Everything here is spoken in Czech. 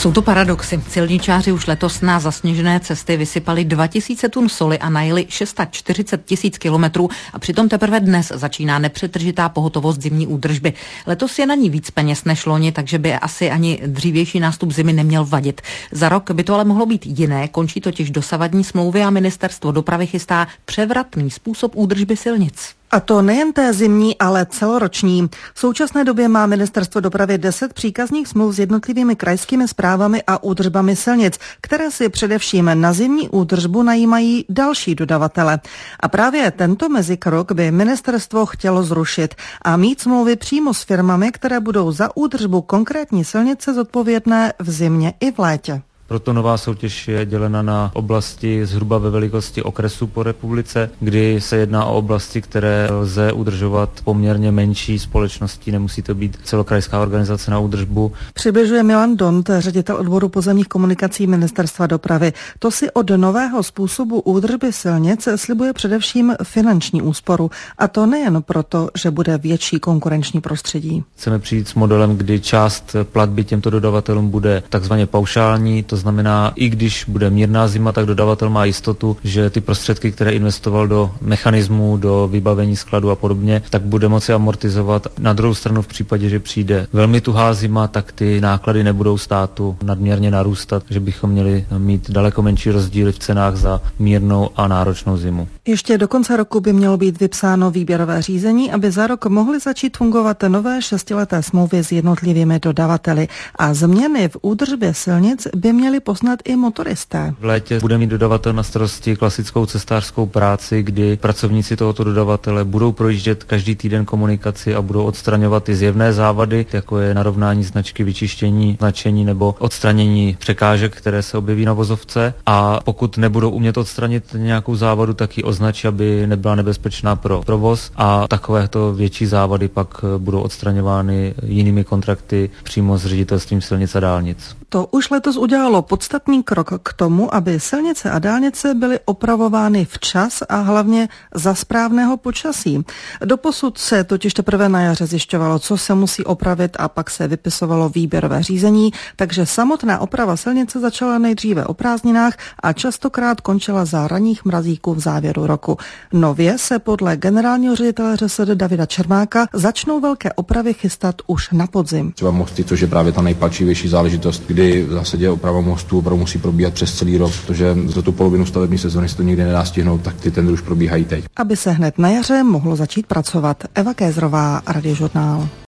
Jsou to paradoxy. Silničáři už letos na zasněžené cesty vysypali 2000 tun soli a najeli 640 000 kilometrů a přitom teprve dnes začíná nepřetržitá pohotovost zimní údržby. Letos je na ní víc peněz než loni, takže by asi ani dřívější nástup zimy neměl vadit. Za rok by to ale mohlo být jiné, končí totiž dosavadní smlouvy a ministerstvo dopravy chystá převratný způsob údržby silnic. A to nejen té zimní, ale celoroční. V současné době má ministerstvo dopravy 10 příkazních smluv s jednotlivými krajskými správami a údržbami silnic, které si především na zimní údržbu najímají další dodavatele. A právě tento mezikrok by ministerstvo chtělo zrušit a mít smlouvy přímo s firmami, které budou za údržbu konkrétní silnice zodpovědné v zimě i v létě. Proto nová soutěž je dělena na oblasti zhruba ve velikosti okresu po republice, kdy se jedná o oblasti, které lze udržovat poměrně menší společností, nemusí to být celokrajská organizace na údržbu. Přibližuje Milan Dont, ředitel odboru pozemních komunikací ministerstva dopravy. To si od nového způsobu údržby silnic slibuje především finanční úsporu. A to nejen proto, že bude větší konkurenční prostředí. Chceme přijít s modelem, kdy část platby těmto dodavatelům bude takzvaně paušální. To znamená, i když bude mírná zima, tak dodavatel má jistotu, že ty prostředky, které investoval do mechanismů, do vybavení skladu a podobně, tak bude moci amortizovat. Na druhou stranu v případě, že přijde velmi tuhá zima, tak ty náklady nebudou státu nadměrně narůstat, že bychom měli mít daleko menší rozdíly v cenách za mírnou a náročnou zimu. Ještě do konce roku by mělo být vypsáno výběrové řízení, aby za rok mohly začít fungovat nové 6leté smlouvy s jednotlivými dodavateli. A změny v údržbě silnic by měly poznat i motoristé. V létě bude mít dodavatel na starosti klasickou cestářskou práci, kdy pracovníci tohoto dodavatele budou projíždět každý týden komunikaci a budou odstraňovat ty zjevné závady, jako je narovnání značky, vyčištění značení nebo odstranění překážek, které se objeví na vozovce. A pokud nebudou umět odstranit nějakou závadu, tak ji označí, aby nebyla nebezpečná pro provoz, a takovéto větší závady pak budou odstraňovány jinými kontrakty přímo s ředitelstvím silnic a dálnic. To už letos udělalo podstatný krok k tomu, aby silnice a dálnice byly opravovány včas a hlavně za správného počasí. Doposud se totiž teprve na jaře zjišťovalo, co se musí opravit, a pak se vypisovalo výběrové řízení, takže samotná oprava silnice začala nejdříve o prázdninách a častokrát končila za ranních mrazíků v závěru roku. Nově se podle generálního ředitele ŘSD Davida Čermáka začnou velké opravy chystat už na podzim. Třeba mosty, což je právě ta nejpalčivější záležitost, kdy v zásadě oprava mostů opravdu musí probíhat přes celý rok, protože za tu polovinu stavební sezóny se to nikdy nedá stihnout, tak ty tendry už probíhají teď. Aby se hned na jaře mohlo začít pracovat. Eva Kézrová, Radiožurnál.